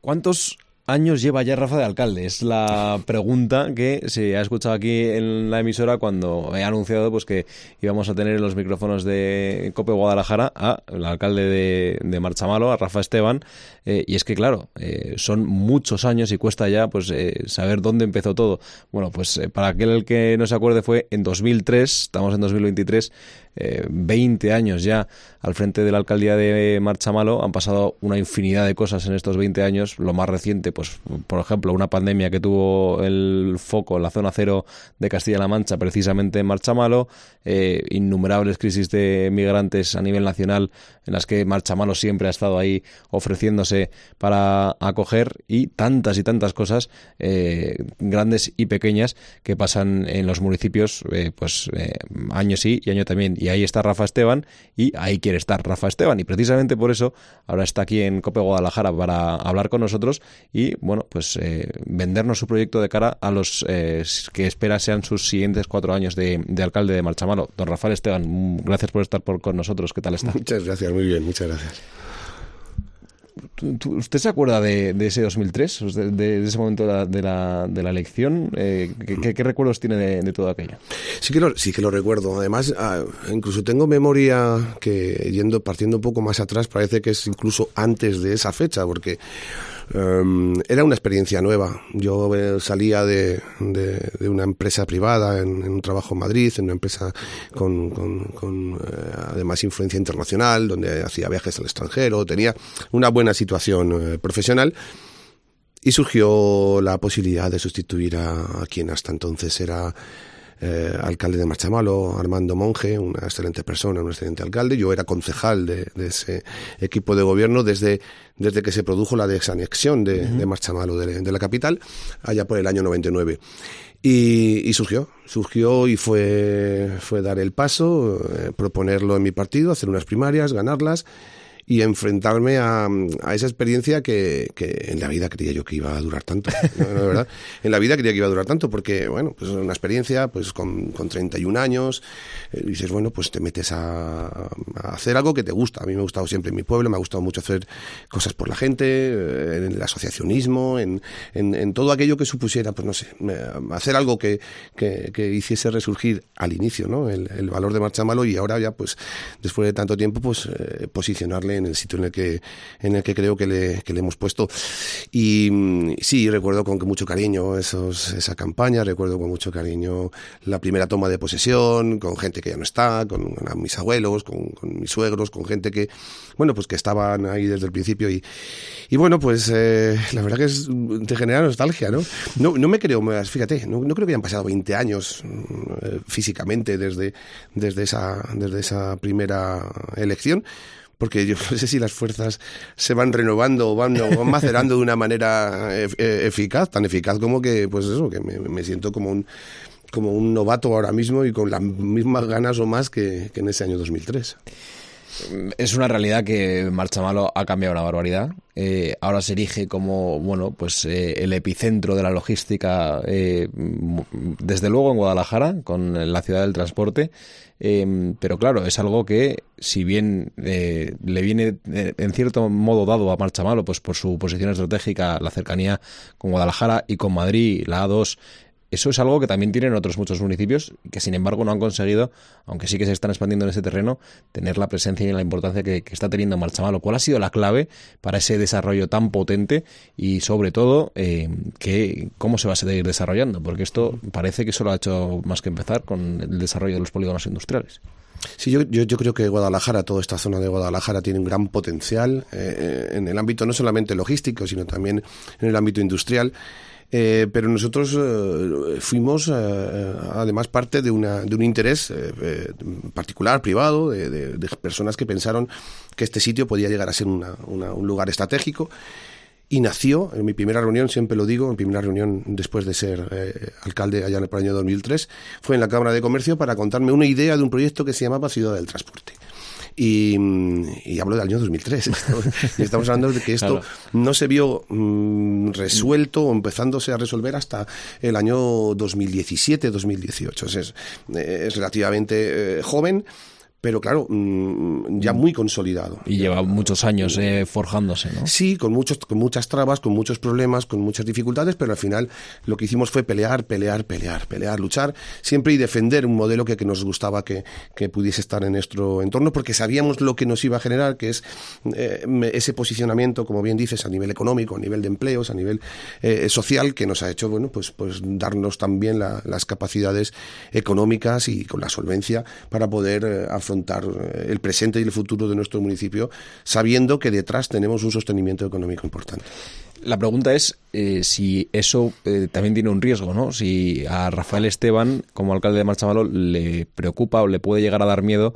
¿Cuántos años lleva ya Rafa de alcalde? Es la pregunta que se ha escuchado aquí en la emisora cuando he anunciado pues que íbamos a tener en los micrófonos de COPE Guadalajara al alcalde de Marchamalo, a Rafa Esteban, y es que claro, son muchos años y cuesta ya pues saber dónde empezó todo. Bueno, pues para aquel que no se acuerde, fue en 2003, estamos en 2023, 20 años ya al frente de la alcaldía de Marchamalo. Han pasado una infinidad de cosas en estos 20 años. Lo más reciente, pues por ejemplo, una pandemia que tuvo el foco en la zona cero de Castilla-La Mancha, precisamente en Marchamalo, innumerables crisis de migrantes a nivel nacional en las que Marchamalo siempre ha estado ahí ofreciéndose para acoger, y tantas cosas grandes y pequeñas que pasan en los municipios año sí y año también. Y ahí está Rafa Esteban, y ahí quiere estar Rafa Esteban, y precisamente por eso ahora está aquí en COPE Guadalajara para hablar con nosotros y bueno, pues vendernos su proyecto de cara a los que espera sean sus siguientes 4 años de alcalde de Marchamalo. Don Rafael Esteban, gracias por estar con nosotros. ¿Qué tal está? Muchas gracias, muy bien, muchas gracias. ¿Usted se acuerda de ese 2003, de ese momento de la elección? ¿Qué recuerdos tiene de todo aquello? Sí que lo recuerdo. Además, incluso tengo memoria que, partiendo un poco más atrás, parece que es incluso antes de esa fecha, porque era una experiencia nueva. Yo salía de una empresa privada en un trabajo en Madrid, en una empresa con además influencia internacional, donde hacía viajes al extranjero, tenía una buena situación profesional, y surgió la posibilidad de sustituir a quien hasta entonces era alcalde de Marchamalo, Armando Monge, una excelente persona, un excelente alcalde. Yo era concejal de ese equipo de gobierno desde que se produjo la desanexión de Marchamalo de la capital, allá por el año 99. Y surgió y fue dar el paso, proponerlo en mi partido, hacer unas primarias, ganarlas, y enfrentarme a esa experiencia que en la vida creía yo que iba a durar tanto. ¿No? ¿Verdad? En la vida creía que iba a durar tanto porque, bueno, pues una experiencia pues con 31 años, dices, bueno, pues te metes a hacer algo que te gusta. A mí me ha gustado siempre en mi pueblo, me ha gustado mucho hacer cosas por la gente, en el asociacionismo, en todo aquello que supusiera, pues no sé, hacer algo que hiciese resurgir al inicio, ¿no? El valor de Marchamalo, y ahora ya, pues, después de tanto tiempo, pues posicionarle en el sitio en el que creo que le hemos puesto. Y sí, recuerdo con mucho cariño esa campaña, recuerdo con mucho cariño la primera toma de posesión, con gente que ya no está, con mis abuelos, con mis suegros, con gente que, bueno, pues que estaban ahí desde el principio, y bueno, pues la verdad que te genera nostalgia, ¿no? No me creo, fíjate, no creo que hayan pasado 20 años físicamente desde esa primera elección, porque yo no sé si las fuerzas se van renovando o van macerando de una manera eficaz, tan eficaz como que, pues eso, que me siento como un novato ahora mismo y con las mismas ganas o más que en ese año 2003. Es una realidad que Marchamalo ha cambiado una barbaridad. Ahora se erige como, bueno, pues el epicentro de la logística, desde luego en Guadalajara, con la ciudad del transporte. Pero claro, es algo que, si bien le viene en cierto modo dado a Marchamalo, pues por su posición estratégica, la cercanía con Guadalajara y con Madrid, la A2, eso es algo que también tienen otros muchos municipios, que sin embargo no han conseguido, aunque sí que se están expandiendo en ese terreno, tener la presencia y la importancia que está teniendo Marchamalo. ¿Cuál ha sido la clave para ese desarrollo tan potente y, sobre todo, cómo se va a seguir desarrollando? Porque esto parece que solo ha hecho más que empezar con el desarrollo de los polígonos industriales. Sí, yo creo que Guadalajara, toda esta zona de Guadalajara, tiene un gran potencial en el ámbito no solamente logístico, sino también en el ámbito industrial. Pero nosotros fuimos además parte de un interés particular, privado, de personas que pensaron que este sitio podía llegar a ser un lugar estratégico, y nació en mi primera reunión, siempre lo digo, mi primera reunión después de ser alcalde allá por el año 2003, fue en la Cámara de Comercio para contarme una idea de un proyecto que se llamaba Ciudad del Transporte. Y hablo del año 2003. Y estamos hablando de que esto no se vio resuelto o empezándose a resolver hasta el año 2017-2018. Es relativamente joven, pero claro, ya muy consolidado. Y lleva muchos años forjándose, ¿no? Sí, con muchas trabas, con muchos problemas, con muchas dificultades, pero al final lo que hicimos fue pelear, luchar siempre y defender un modelo que nos gustaba que pudiese estar en nuestro entorno, porque sabíamos lo que nos iba a generar, que es ese posicionamiento, como bien dices, a nivel económico, a nivel de empleos, a nivel social, que nos ha hecho, bueno, pues darnos también las capacidades económicas y con la solvencia para poder afrontar el presente y el futuro de nuestro municipio, sabiendo que detrás tenemos un sostenimiento económico importante. La pregunta es si eso también tiene un riesgo, ¿no? Si a Rafael Esteban, como alcalde de Marchamalo, le preocupa o le puede llegar a dar miedo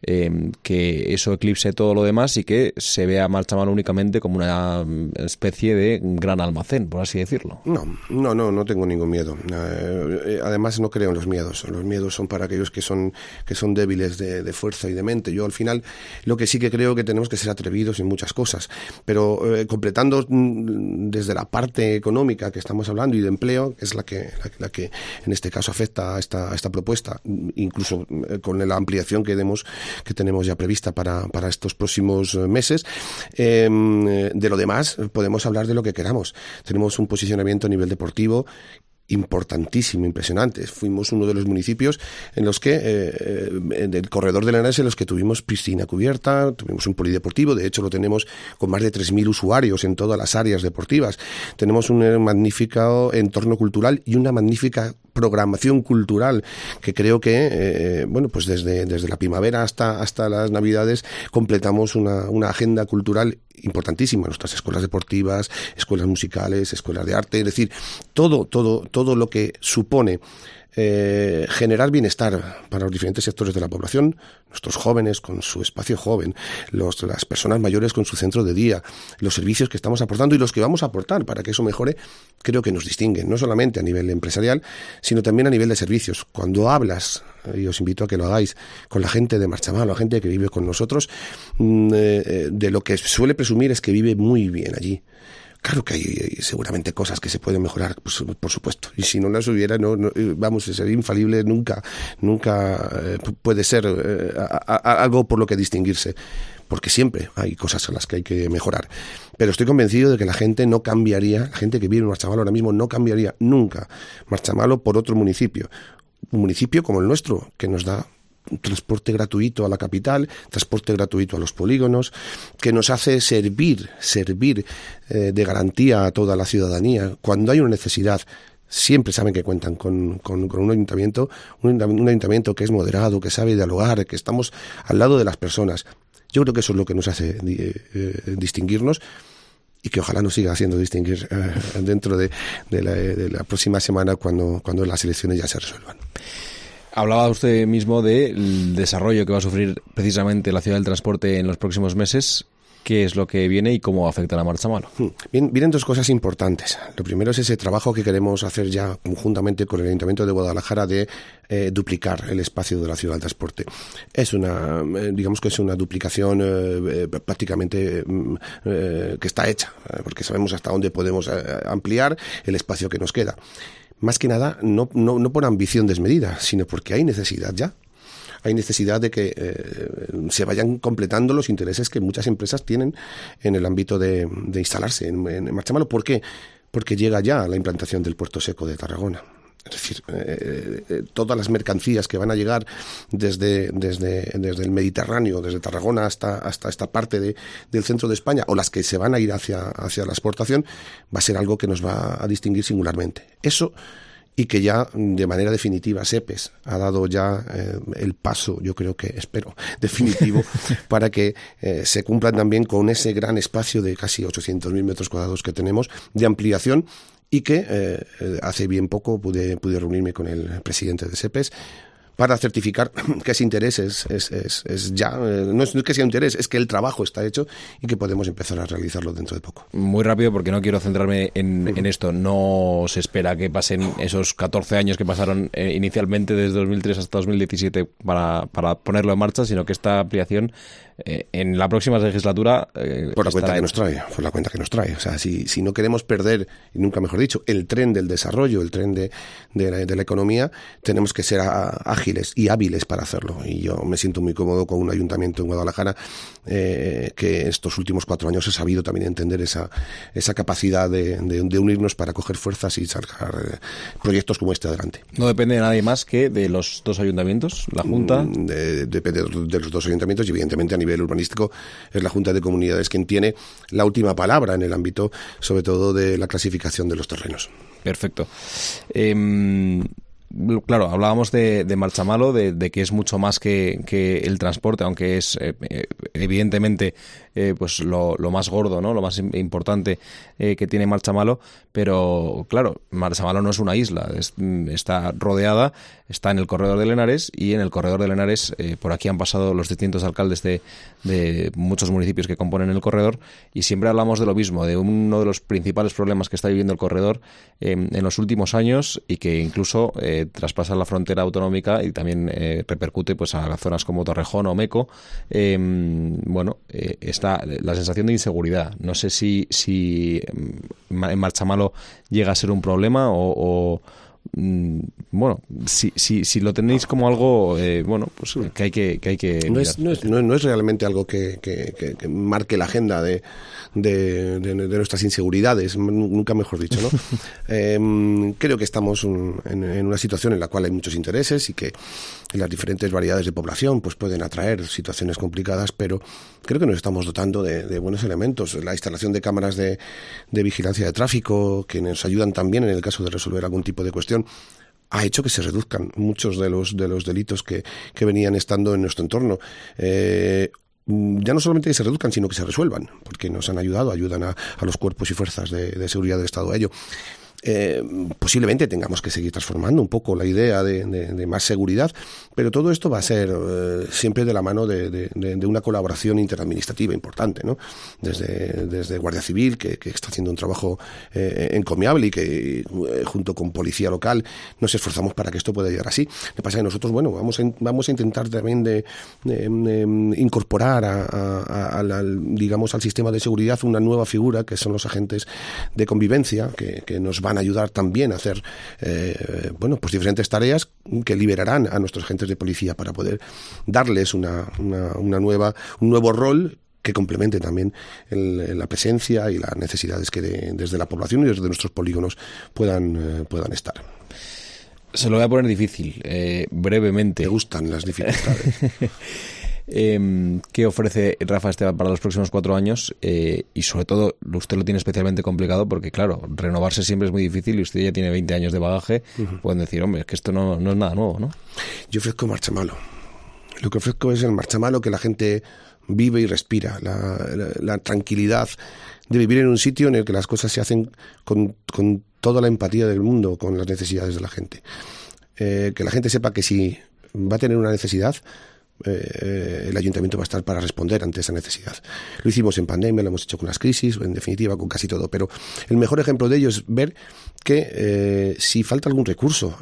que eso eclipse todo lo demás y que se vea Marchamalo únicamente como una especie de gran almacén, por así decirlo. No tengo ningún miedo. Además, no creo en los miedos. Los miedos son para aquellos que son débiles de fuerza y de mente. Yo, al final, lo que sí que creo que tenemos que ser atrevidos en muchas cosas, pero completando desde la parte económica que estamos hablando y de empleo, que es la que en este caso afecta a esta propuesta, incluso con la ampliación que tenemos ya prevista para estos próximos meses. De lo demás podemos hablar de lo que queramos. Tenemos un posicionamiento a nivel deportivo importantísimo, impresionante. Fuimos uno de los municipios en los que, en el corredor de Linares, en los que tuvimos piscina cubierta, tuvimos un polideportivo, de hecho lo tenemos con más de 3.000 usuarios en todas las áreas deportivas. Tenemos un magnífico entorno cultural y una magnífica programación cultural que creo que, bueno, pues desde la primavera hasta las Navidades completamos una agenda cultural importantísima. Nuestras escuelas deportivas, escuelas musicales, escuelas de arte, es decir, todo lo que supone generar bienestar para los diferentes sectores de la población, nuestros jóvenes con su espacio joven, las personas mayores con su centro de día, los servicios que estamos aportando y los que vamos a aportar para que eso mejore, creo que nos distinguen, no solamente a nivel empresarial, sino también a nivel de servicios. Cuando hablas, y os invito a que lo hagáis, con la gente de Marchamalo, la gente que vive con nosotros, de lo que suele presumir es que vive muy bien allí. Claro que hay seguramente cosas que se pueden mejorar, pues, por supuesto. Y si no las hubiera, vamos, ser infalible nunca puede ser algo por lo que distinguirse. Porque siempre hay cosas a las que hay que mejorar. Pero estoy convencido de que la gente no cambiaría, la gente que vive en Marchamalo ahora mismo no cambiaría nunca Marchamalo por otro municipio. Un municipio como el nuestro, que nos da un transporte gratuito a la capital, transporte gratuito a los polígonos, que nos hace servir de garantía a toda la ciudadanía. Cuando hay una necesidad, siempre saben que cuentan con un ayuntamiento que es moderado, que sabe dialogar, que estamos al lado de las personas. Yo creo que eso es lo que nos hace distinguirnos y que ojalá nos siga haciendo distinguir dentro de la próxima semana cuando las elecciones ya se resuelvan. Hablaba usted mismo del desarrollo que va a sufrir precisamente la ciudad del transporte en los próximos meses. ¿Qué es lo que viene y cómo afecta a Marchamalo? Vienen dos cosas importantes. Lo primero es ese trabajo que queremos hacer ya conjuntamente con el Ayuntamiento de Guadalajara de duplicar el espacio de la ciudad del transporte. Digamos que es una duplicación prácticamente que está hecha, porque sabemos hasta dónde podemos ampliar el espacio que nos queda. Más que nada, no por ambición desmedida, sino porque hay necesidad ya. Hay necesidad de que se vayan completando los intereses que muchas empresas tienen en el ámbito de instalarse en Marchamalo. ¿Por qué? Porque llega ya la implantación del puerto seco de Tarragona. Es decir, todas las mercancías que van a llegar desde el Mediterráneo, desde Tarragona hasta esta parte del centro de España, o las que se van a ir hacia la exportación, va a ser algo que nos va a distinguir singularmente. Eso, y que ya de manera definitiva SEPES ha dado ya el paso, yo creo que, espero, definitivo, para que se cumplan también con ese gran espacio de casi 800.000 metros cuadrados que tenemos de ampliación, y que hace bien poco pude reunirme con el presidente de SEPES para certificar que ese interés es ya, no es que sea un interés, es que el trabajo está hecho y que podemos empezar a realizarlo dentro de poco. Muy rápido, porque no quiero centrarme en esto. No se espera que pasen esos 14 años que pasaron inicialmente desde 2003 hasta 2017 para ponerlo en marcha, sino que esta ampliación en la próxima legislatura... por la cuenta que nos trae. O sea, si no queremos perder, y nunca mejor dicho, el tren del desarrollo, el tren de la economía, tenemos que ser ágiles y hábiles para hacerlo. Y yo me siento muy cómodo con un ayuntamiento en Guadalajara que estos últimos 4 años ha sabido también entender esa capacidad de unirnos para coger fuerzas y sacar proyectos como este adelante. ¿No depende de nadie más que de los 2 ayuntamientos, la Junta? Depende de los 2 ayuntamientos y evidentemente a nivel urbanístico es la Junta de Comunidades quien tiene la última palabra en el ámbito, sobre todo de la clasificación de los terrenos. Perfecto. Claro, hablábamos de Marchamalo, de que es mucho más que el transporte, aunque es evidentemente pues lo más gordo, ¿no? Lo más importante que tiene Marchamalo, pero claro, Marchamalo no es una isla, está rodeada, está en el corredor del Henares, y en el corredor del Henares por aquí han pasado los distintos alcaldes de muchos municipios que componen el corredor, y siempre hablamos de lo mismo, de uno de los principales problemas que está viviendo el corredor en los últimos años, y que incluso traspasa la frontera autonómica y también repercute pues a zonas como Torrejón o Meco. Está la sensación de inseguridad. No sé si en Marchamalo llega a ser un problema o si lo tenéis como algo pues que hay que no es realmente algo que marque la agenda de nuestras inseguridades, nunca mejor dicho, ¿no? Creo que estamos en una situación en la cual hay muchos intereses y que las diferentes variedades de población pues pueden atraer situaciones complicadas, pero creo que nos estamos dotando de buenos elementos. La instalación de cámaras de vigilancia de tráfico, que nos ayudan también en el caso de resolver algún tipo de cuestión, ha hecho que se reduzcan muchos de los delitos que venían estando en nuestro entorno. Ya no solamente que se reduzcan, sino que se resuelvan, porque nos ayudan a los cuerpos y fuerzas de seguridad del Estado a ello. Posiblemente tengamos que seguir transformando un poco la idea de más seguridad, pero todo esto va a ser siempre de la mano de una colaboración interadministrativa importante, ¿no? Desde Guardia Civil, que está haciendo un trabajo encomiable y que junto con Policía Local nos esforzamos para que esto pueda llegar así. Lo que pasa es que nosotros, vamos a intentar también de incorporar al sistema de seguridad una nueva figura, que son los agentes de convivencia, que nos van a ayudar también a hacer pues diferentes tareas que liberarán a nuestros agentes de policía para poder darles un nuevo rol que complemente también la presencia y las necesidades que desde la población y desde nuestros polígonos puedan estar. Se lo voy a poner difícil, brevemente. Me gustan las dificultades. ¿Qué ofrece Rafa Esteban para los próximos 4 años? Y sobre todo, usted lo tiene especialmente complicado porque, claro, renovarse siempre es muy difícil y usted ya tiene 20 años de bagaje. Pueden decir, hombre, es que esto no es nada nuevo, ¿no? Yo ofrezco Marchamalo. Lo que ofrezco es el Marchamalo que la gente vive y respira, la tranquilidad de vivir en un sitio en el que las cosas se hacen con toda la empatía del mundo, con las necesidades de la gente. Que la gente sepa que si va a tener una necesidad, el ayuntamiento va a estar para responder ante esa necesidad. Lo hicimos en pandemia, lo hemos hecho con las crisis, en definitiva con casi todo, pero el mejor ejemplo de ello es ver que si falta algún recurso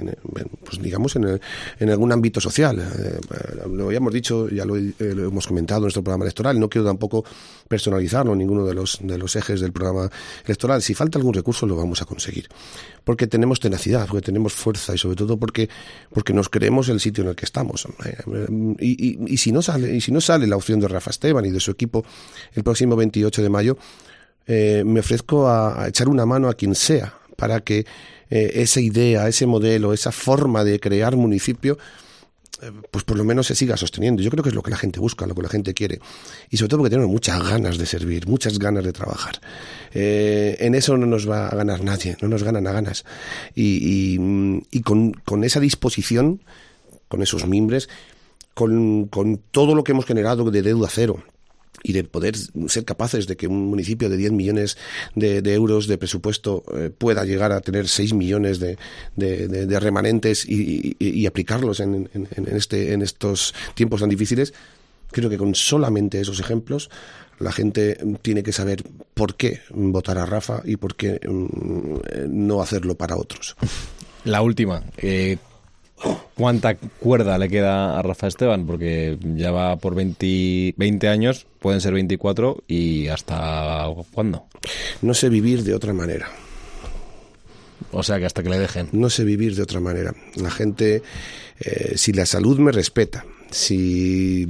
en algún ámbito social, lo habíamos dicho, ya lo hemos comentado en nuestro programa electoral, no quiero tampoco personalizarlo en ninguno de los ejes del programa electoral. Si falta algún recurso lo vamos a conseguir, porque tenemos tenacidad, porque tenemos fuerza y sobre todo porque nos creemos el sitio en el que estamos. Y si no sale la opción de Rafa Esteban y de su equipo el próximo 28 de mayo, me ofrezco a echar una mano a quien sea para que esa idea, ese modelo, esa forma de crear municipio, pues por lo menos se siga sosteniendo. Yo creo que es lo que la gente busca, lo que la gente quiere, y sobre todo porque tenemos muchas ganas de servir, muchas ganas de trabajar. En eso no nos va a ganar nadie, no nos ganan a ganas, y con esa disposición, con esos mimbres, con todo lo que hemos generado de deuda cero y de poder ser capaces de que un municipio de 10 millones de euros de presupuesto pueda llegar a tener 6 millones de remanentes y aplicarlos en estos tiempos tan difíciles, creo que con solamente esos ejemplos la gente tiene que saber por qué votar a Rafa y por qué no hacerlo para otros. La última, ¿Cuánta cuerda le queda a Rafa Esteban? Porque ya va por 20 años, pueden ser 24, ¿y hasta cuándo? No sé vivir de otra manera. O sea, que hasta que le dejen. No sé vivir de otra manera. La gente, si la salud me respeta, si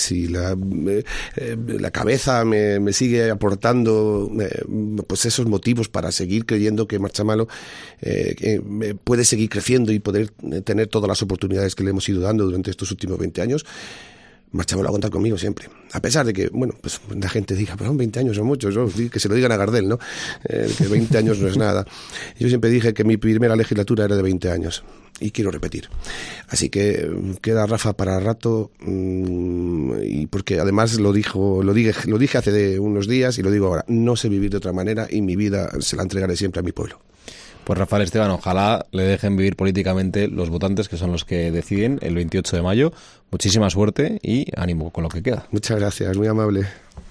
la cabeza me sigue aportando pues esos motivos para seguir creyendo que Marchamalo puede seguir creciendo y poder tener todas las oportunidades que le hemos ido dando durante estos últimos 20 años, Marchamalo va a contar conmigo siempre. A pesar de que, bueno, pues la gente diga, pero 20 años son muchos, ¿no? Que se lo digan a Gardel, ¿no? Que 20 años no es nada. Yo siempre dije que mi primera legislatura era de 20 años. Y quiero repetir. Así que queda Rafa para rato, y porque además lo dije hace unos días y lo digo ahora, no sé vivir de otra manera y mi vida se la entregaré siempre a mi pueblo. Pues Rafael Esteban, ojalá le dejen vivir políticamente los votantes, que son los que deciden el 28 de mayo. Muchísima suerte y ánimo con lo que queda. Muchas gracias, muy amable.